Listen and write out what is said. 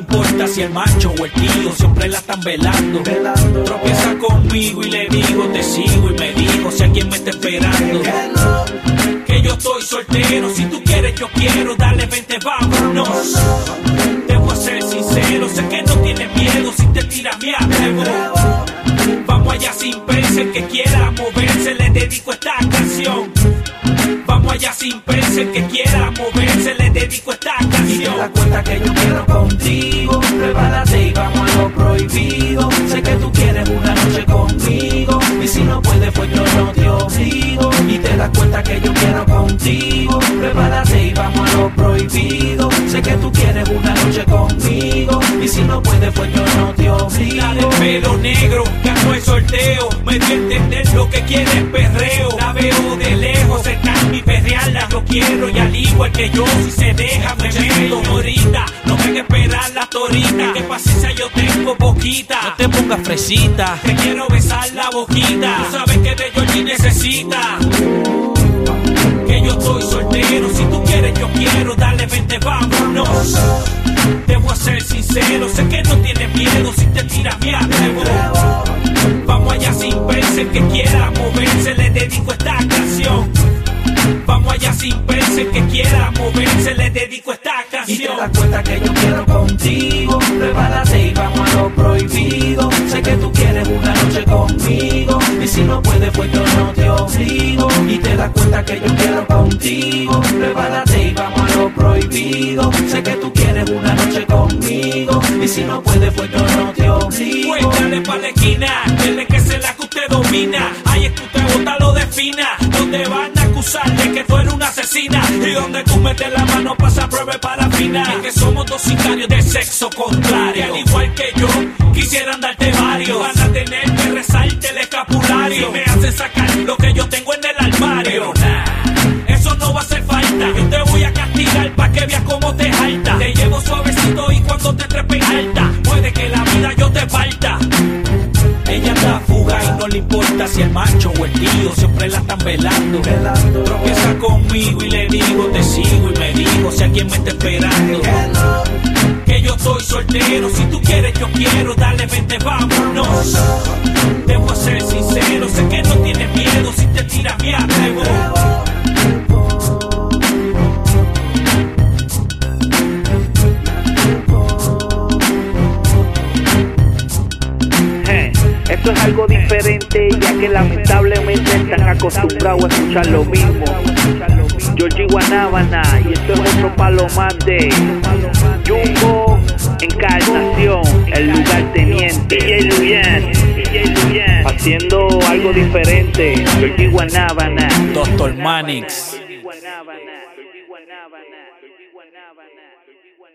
importa si el macho o el tío, siempre la están velando. Tropieza conmigo y le digo te sigo, y me dijo si alguien me está esperando. Que yo estoy soltero, si tú quieres yo quiero, dale vente vámonos. Debo ser sincero, sé que no tienes miedo, si te tiras me atrevo. Vamos allá sin pensar, el que quiera moverse le dedico esta canción. Vamos allá sin pensar, el que quiera moverse le dedico esta canción. Y te das cuenta que yo quiero contigo, prepárate y vamos a lo prohibido. Sé que tú quieres una noche conmigo, y si no puedes pues yo no te obligo. Y te das cuenta que yo quiero contigo, prepárate y vamos a lo prohibido. Sé que tú quieres una noche conmigo, y si no puedes pues yo no te obligo. La de pelo negro, ganó el sorteo, me dio a entender lo que quiere es perreo. La veo de lejos, está en mi perreala, yo quiero y al igual que yo, si se deja me meto ahorita. No me que esperar la torita, que paciencia yo tengo poquita. No te pongas fresita, te quiero besar la boquita. Tú sabes que de Georgie necesita. Que yo estoy soltero, si tú quieres yo quiero, dale vente vámonos. Debo ser sincero, sé que no tienes miedo, si te tiras me atrevo. Vamos allá sin pensar, el que quiera moverse le dedico esta canción. Vamos allá sin pensar, el que quiera moverse le dedico esta canción. Y te das cuenta que yo quiero contigo, prepárate y vamos a lo prohibido. Sé que tú quieres una noche conmigo, y si no puedes pues yo no te obligo. Y te das cuenta que yo quiero contigo, prepárate y vamos a lo prohibido. Sé que tú quieres una noche conmigo, y si no puedes pues yo no te obligo. Pues dale pa' la esquina, dile que se la que usted domina. Ahí es que usted bota lo defina, donde van a acusarte que tú eres una asesina, y donde tú metes la mano pasa prueba para final. Es que somos dos sicarios de sexo contrario, y al igual que yo quisieran darte varios. Van a tener que rezarte el escapulario, si me hacen sacar lo que yo tengo en el armario. Eso no va a hacer falta, yo te voy a castigar pa' que veas cómo te jalta. Te llevo suavecito y cuando te trepes alta, puede que la vida yo te falta. Ella anda fuga y no le importa si el macho o el tío, siempre la están velando. Tropieza conmigo y le digo te sigo, y me dijo si alguien me está esperando. Que yo estoy soltero, si tú quieres yo quiero, dale vente vámonos. Debo ser sincero, sé que no tienes miedo, si te tiras me atrevo. Esto es algo diferente, ya que lamentablemente están acostumbrados a escuchar lo mismo. Georgie Guanábana, y esto es otro palo más de Jumbo Encarnación, el lugarteniente. DJ Luyan, haciendo algo diferente. Georgie Guanábana, Dr. Manix.